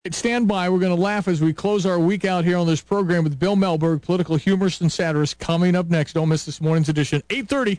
Stand by. We're going to laugh as we close our week out here on this program with Bill Melberg, political humorist and satirist, coming up next. Don't miss this morning's edition, 8:30.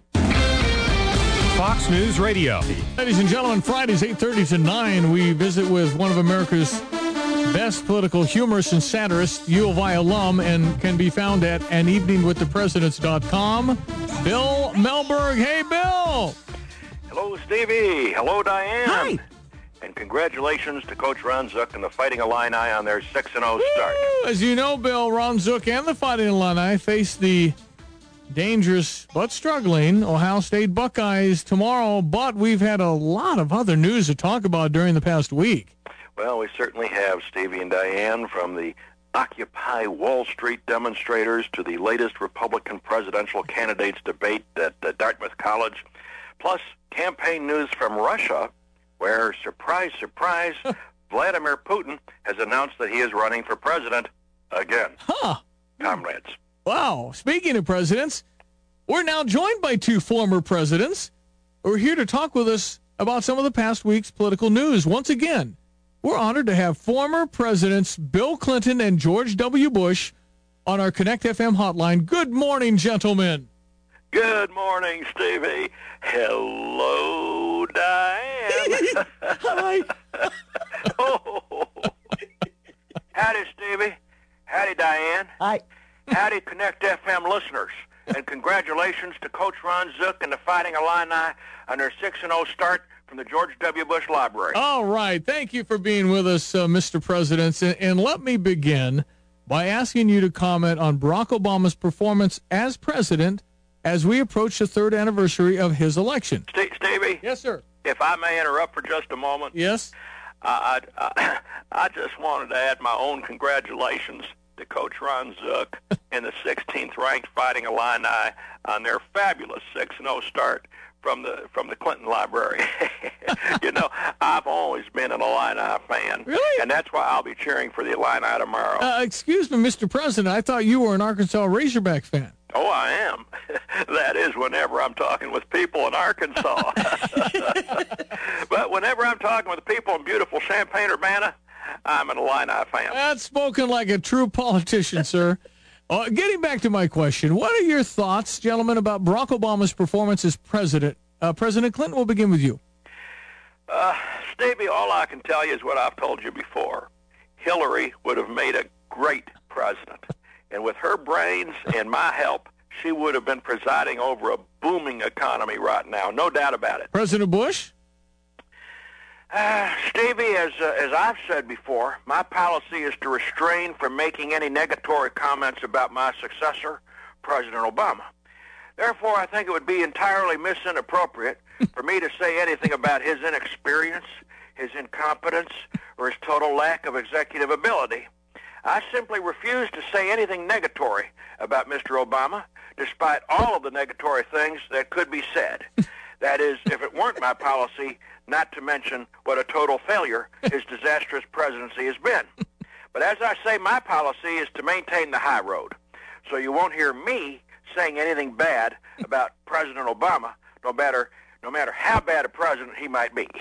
Fox News Radio. Ladies and gentlemen, Fridays, 8:30 to 9, we visit with one of America's best political humorists and satirists, U of I alum, and can be found at aneveningwiththepresidents.com. Bill Melberg. Hey, Bill. Hello, Stevie. Hello, Diane. Hi. And congratulations to Coach Ron Zook and the Fighting Illini on their 6-0 start. As you know, Bill, Ron Zook and the Fighting Illini face the dangerous but struggling Ohio State Buckeyes tomorrow, but we've had a lot of other news to talk about during the past week. Well, we certainly have, Stevie and Diane, from the Occupy Wall Street demonstrators to the latest Republican presidential candidates debate at Dartmouth College, plus campaign news from Russia, where, surprise, surprise, Vladimir Putin has announced that he is running for president again. Comrades. Wow. Speaking of presidents, we're now joined by two former presidents who are here to talk with us about some of the past week's political news. Once again, we're honored to have former presidents Bill Clinton and George W. Bush on our Connect FM hotline. Good morning, gentlemen. Good morning, Stevie. Hello, Diane. Hi. Oh. Howdy, Stevie. Howdy, Diane. Hi. Howdy, Connect FM listeners. And congratulations to Coach Ron Zook and the Fighting Illini on their 6-0 start from the George W. Bush Library. All right. Thank you for being with us, Mr. President. And let me begin by asking you to comment on Barack Obama's performance as president as we approach the third anniversary of his election. Stevie? Yes, sir. If I may interrupt for just a moment. Yes? I just wanted to add my own congratulations to Coach Ron Zook and the 16th ranked Fighting Illini on their fabulous 6-0 start from the Clinton Library. You know, I've always been an Illini fan. Really? And that's why I'll be cheering for the Illini tomorrow. Excuse me, Mr. President. I thought you were an Arkansas Razorback fan. Oh, I am. That is whenever I'm talking with people in Arkansas. But whenever I'm talking with people in beautiful Champaign-Urbana, I'm an Illini fan. That's spoken like a true politician, sir. Getting back to my question, what are your thoughts, gentlemen, about Barack Obama's performance as president? President Clinton, we'll begin with you. Stevie, all I can tell you is what I've told you before. Hillary would have made a great president. And with her brains and my help, she would have been presiding over a booming economy right now. No doubt about it. President Bush? Stevie, as I've said before, my policy is to refrain from making any negatory comments about my successor, President Obama. Therefore, I think it would be entirely inappropriate for me to say anything about his inexperience, his incompetence, or his total lack of executive ability. I simply refuse to say anything negatory about Mr. Obama, despite all of the negatory things that could be said. That is, if it weren't my policy, not to mention what a total failure his disastrous presidency has been. But as I say, my policy is to maintain the high road. So you won't hear me saying anything bad about President Obama, no matter how bad a president he might be.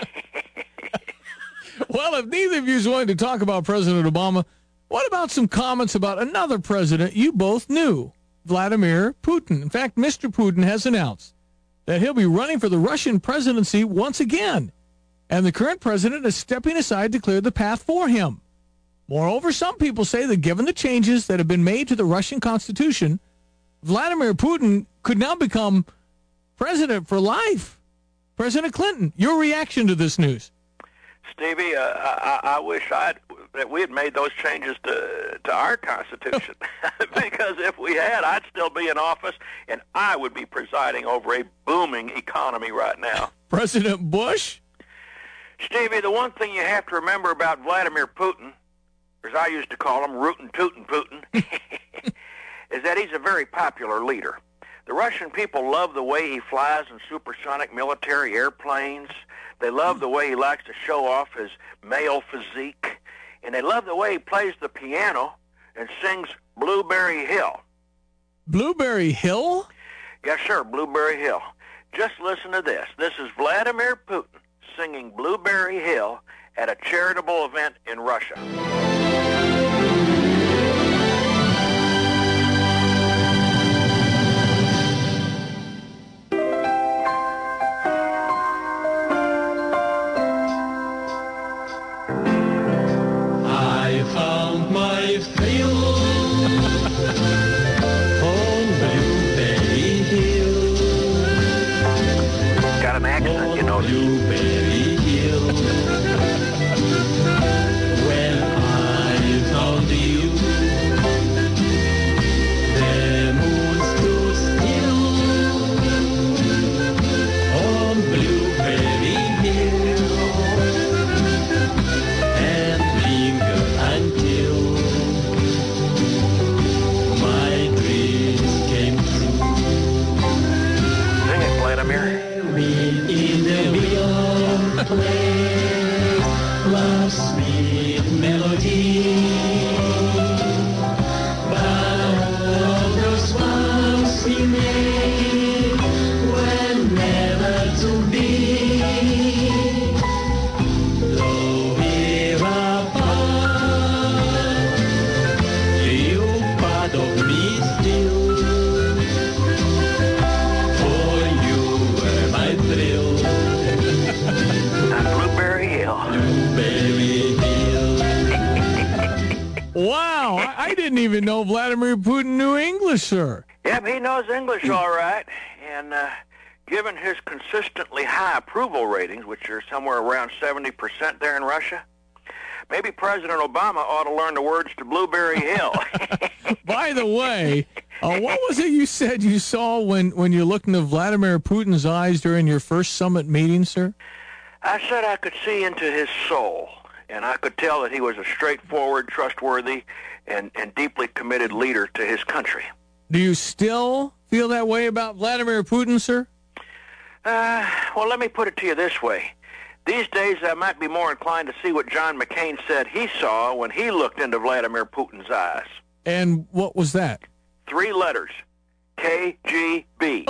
Well, if neither of you is willing to talk about President Obama, what about some comments about another president you both knew, Vladimir Putin? In fact, Mr. Putin has announced that he'll be running for the Russian presidency once again, and the current president is stepping aside to clear the path for him. Moreover, some people say that given the changes that have been made to the Russian constitution, Vladimir Putin could now become president for life. President Clinton, your reaction to this news? Stevie, I wish that we had made those changes to our Constitution. Because if we had, I'd still be in office, and I would be presiding over a booming economy right now. President Bush? Stevie, the one thing you have to remember about Vladimir Putin, as I used to call him, rootin' tootin' Putin, is that he's a very popular leader. The Russian people love the way he flies in supersonic military airplanes. They love the way he likes to show off his male physique. And they love the way he plays the piano and sings Blueberry Hill. Blueberry Hill? Yes, sir, Blueberry Hill. Just listen to this. This is Vladimir Putin singing Blueberry Hill at a charitable event in Russia. I found my thrill on Blueberry Hill. Got an accent, you know. Blueberry Hill. When I found you, the moon stood still on Blueberry Hill and lingered until my dreams came true. Sing it, Vladimir. In the warm place, love's sweet melody. But all those vows we made were never to be. Though we're apart, you're part of me still. For you were my thrill. On Blueberry Hill. Blueberry Hill. Wow, I didn't even know Vladimir Putin knew English, sir. Yep, he knows English all right. And given his consistently high approval ratings, which are somewhere around 70% there in Russia, maybe President Obama ought to learn the words to Blueberry Hill. By the way, what was it you said you saw when you looked into Vladimir Putin's eyes during your first summit meeting, sir? I said I could see into his soul, and I could tell that he was a straightforward, trustworthy, and deeply committed leader to his country. Do you still feel that way about Vladimir Putin, sir? Well, let me put it to you this way. These days, I might be more inclined to see what John McCain said he saw when he looked into Vladimir Putin's eyes. And what was that? 3 letters. KGB.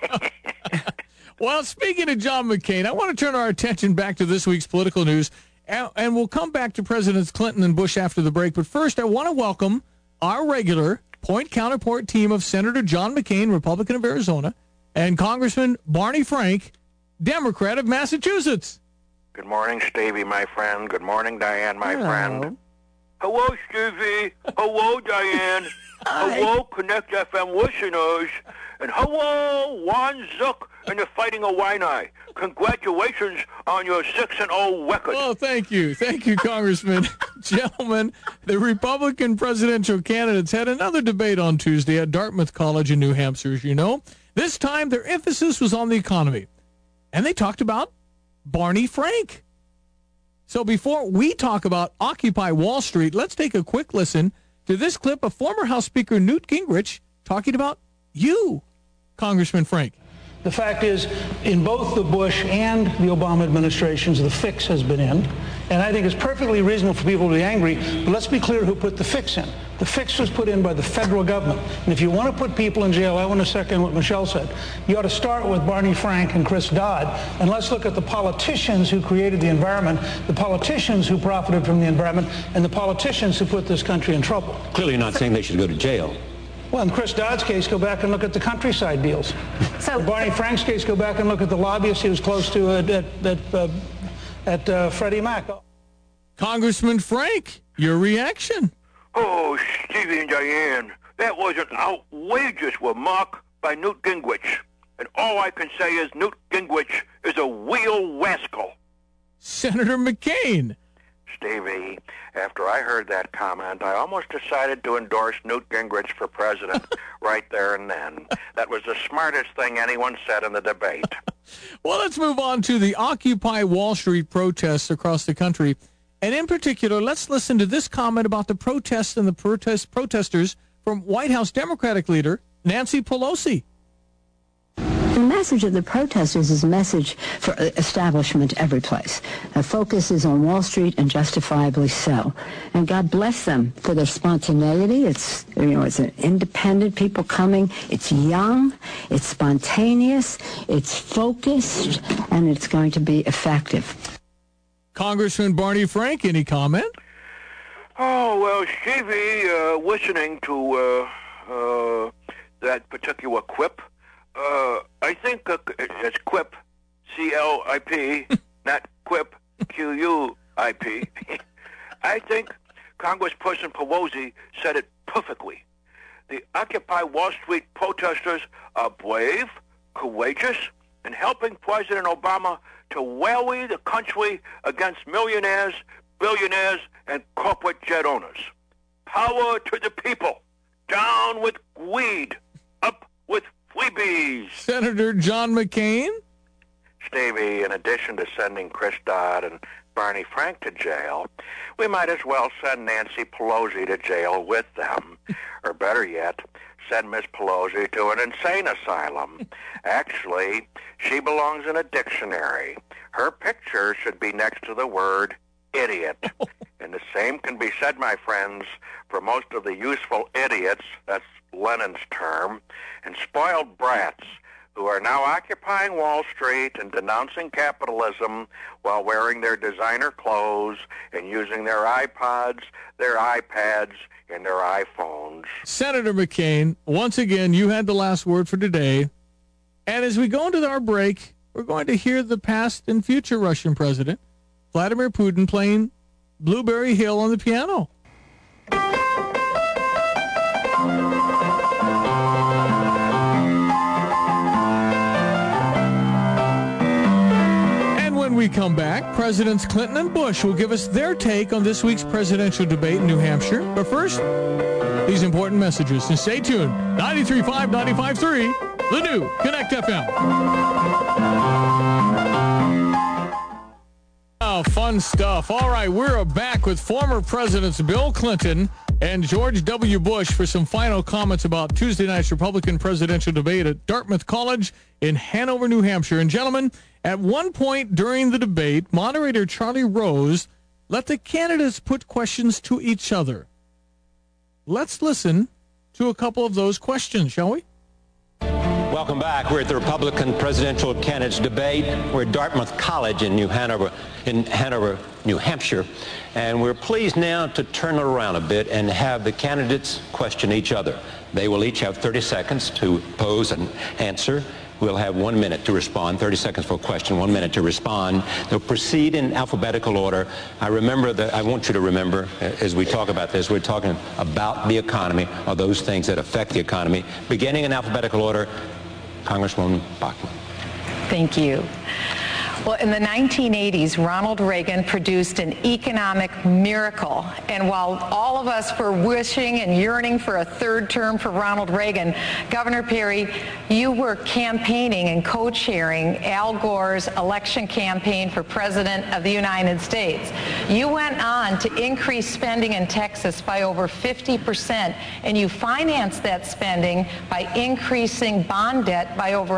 Well, speaking of John McCain, I want to turn our attention back to this week's political news, and we'll come back to Presidents Clinton and Bush after the break. But first, I want to welcome our regular point-counterpart team of Senator John McCain, Republican of Arizona, and Congressman Barney Frank, Democrat of Massachusetts. Good morning, Stevie, my friend. Good morning, Diane, my friend. Hello, Stevie. Hello, Diane. Hello, Connect FM listeners. And hello, Juan Zook and the Fighting Illini. Congratulations on your 6-0 record. Oh, thank you. Thank you, Congressman. Gentlemen, the Republican presidential candidates had another debate on Tuesday at Dartmouth College in New Hampshire, as you know. This time, their emphasis was on the economy. And they talked about Barney Frank. So before we talk about Occupy Wall Street, let's take a quick listen to this clip of former House Speaker Newt Gingrich talking about you, Congressman Frank. The fact is, in both the Bush and the Obama administrations, the fix has been in. And I think it's perfectly reasonable for people to be angry, but let's be clear who put the fix in. The fix was put in by the federal government. And if you want to put people in jail, I want to second what Michelle said. You ought to start with Barney Frank and Chris Dodd, and let's look at the politicians who created the environment, the politicians who profited from the environment, and the politicians who put this country in trouble. Clearly not saying they should go to jail. Well, in Chris Dodd's case, go back and look at the countryside deals. So, in Barney Frank's case, go back and look at the lobbyists he was close to at Freddie Mac. Congressman Frank, your reaction? Oh, Stevie and Diane, that was an outrageous remark by Newt Gingrich. And all I can say is Newt Gingrich is a real rascal. Senator McCain. Stevie, after I heard that comment, I almost decided to endorse Newt Gingrich for president right there and then. That was the smartest thing anyone said in the debate. Well, let's move on to the Occupy Wall Street protests across the country. And in particular, let's listen to this comment about the protests and the protesters from White House Democratic leader Nancy Pelosi. The message of the protesters is a message for establishment every place. The focus is on Wall Street, and justifiably so. And God bless them for their spontaneity. It's an independent people coming. It's young, it's spontaneous, it's focused, and it's going to be effective. Congressman Barney Frank, any comment? Oh, well, Stevie, listening to that particular quip, I think it's quip, C-L-I-P, not quip, Q-U-I-P. I think Congressperson Pelosi said it perfectly. The Occupy Wall Street protesters are brave, courageous, and helping President Obama to rally the country against millionaires, billionaires, and corporate jet owners. Power to the people. Down with greed. Up with freebies. Senator John McCain? Stevie, in addition to sending Chris Dodd and Barney Frank to jail, we might as well send Nancy Pelosi to jail with them. Or better yet, send Miss Pelosi to an insane asylum. Actually, she belongs in a dictionary. Her picture should be next to the word idiot. And the same can be said, my friends, for most of the useful idiots, that's Lenin's term, and spoiled brats who are now occupying Wall Street and denouncing capitalism while wearing their designer clothes and using their iPods, their iPads, and their iPhones. Senator McCain, once again, you had the last word for today. And as we go into our break, we're going to hear the past and future Russian president, Vladimir Putin, playing Blueberry Hill on the piano. When we come back, Presidents Clinton and Bush will give us their take on this week's presidential debate in New Hampshire. But first, these important messages. And stay tuned. 93.5, 95.3, the new Connect FM. Oh, fun stuff. All right, we're back with former Presidents Bill Clinton and George W. Bush for some final comments about Tuesday night's Republican presidential debate at Dartmouth College in Hanover, New Hampshire. And gentlemen, at one point during the debate, moderator Charlie Rose let the candidates put questions to each other. Let's listen to a couple of those questions, shall we? Welcome back. We're at the Republican presidential candidates debate. We're at Dartmouth College in Hanover, New Hampshire. And we're pleased now to turn it around a bit and have the candidates question each other. They will each have 30 seconds to pose an answer. We'll have 1 minute to respond, 30 seconds for a question, 1 minute to respond. They'll proceed in alphabetical order. I want you to remember, as we talk about this, we're talking about the economy, or those things that affect the economy. Beginning in alphabetical order, Congresswoman Bachmann. Thank you. Well, in the 1980s, Ronald Reagan produced an economic miracle. And while all of us were wishing and yearning for a third term for Ronald Reagan, Governor Perry, you were campaigning and co-chairing Al Gore's election campaign for President of the United States. You went on to increase spending in Texas by over 50%, and you financed that spending by increasing bond debt by over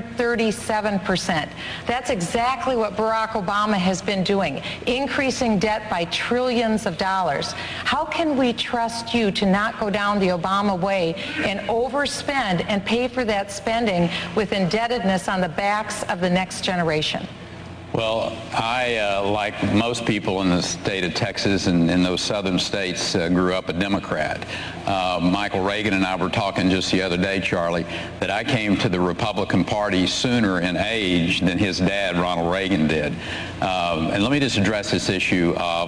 137%. That's exactly what Barack Obama has been doing, increasing debt by trillions of dollars. How can we trust you to not go down the Obama way and overspend and pay for that spending with indebtedness on the backs of the next generation? Well, I, like most people in the state of Texas and in those southern states, grew up a Democrat. Michael Reagan and I were talking just the other day, Charlie, that I came to the Republican Party sooner in age than his dad, Ronald Reagan, did. And let me just address this issue of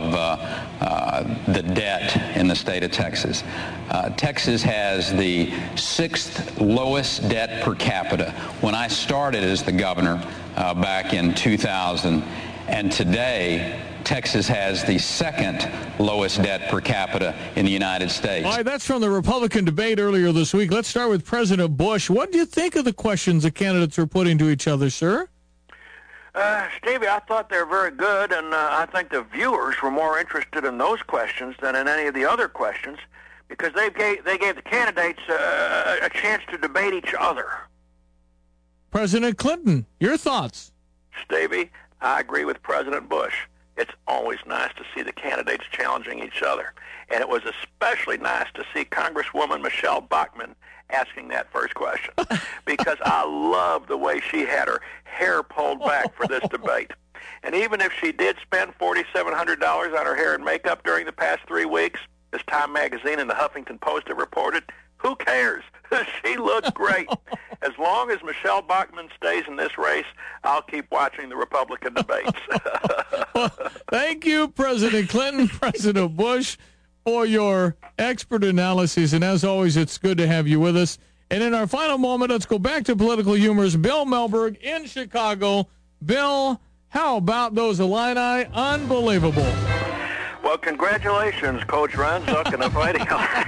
the debt in the state of Texas. Texas has the 6th lowest debt per capita. When I started as the governor back in 2000, and today Texas has the 2nd lowest debt per capita in the United States. All right, that's from the Republican debate earlier this week. Let's start with President Bush. What do you think of the questions the candidates are putting to each other, sir? Stevie, I thought they were very good, and I think the viewers were more interested in those questions than in any of the other questions, because they gave the candidates a chance to debate each other. President Clinton, your thoughts? Stevie, I agree with President Bush. It's always nice to see the candidates challenging each other. And it was especially nice to see Congresswoman Michelle Bachmann asking that first question, because I love the way she had her hair pulled back for this debate. And even if she did spend $4,700 on her hair and makeup during the past 3 weeks, as Time Magazine and the Huffington Post have reported, who cares? She looks great. As long as Michelle Bachmann stays in this race, I'll keep watching the Republican debates. Well, thank you, President Clinton, President Bush, for your expert analysis. And as always, it's good to have you with us. And in our final moment, let's go back to political humors. Bill Melberg in Chicago. Bill, how about those Illini? Unbelievable. Well, congratulations, Coach Ranzuk and the Fighting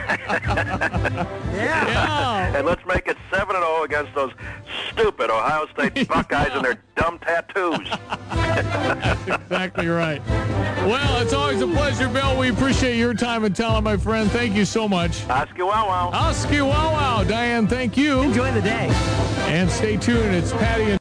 Yeah. And let's make it 7-0 against those stupid Ohio State Buckeyes and their dumb tattoos. That's exactly right. Well, it's always a pleasure, Bill. We appreciate your time and talent, my friend. Thank you so much. Oskiwawow. Oskiwawow. Diane, thank you. Enjoy the day. And stay tuned. It's Patty and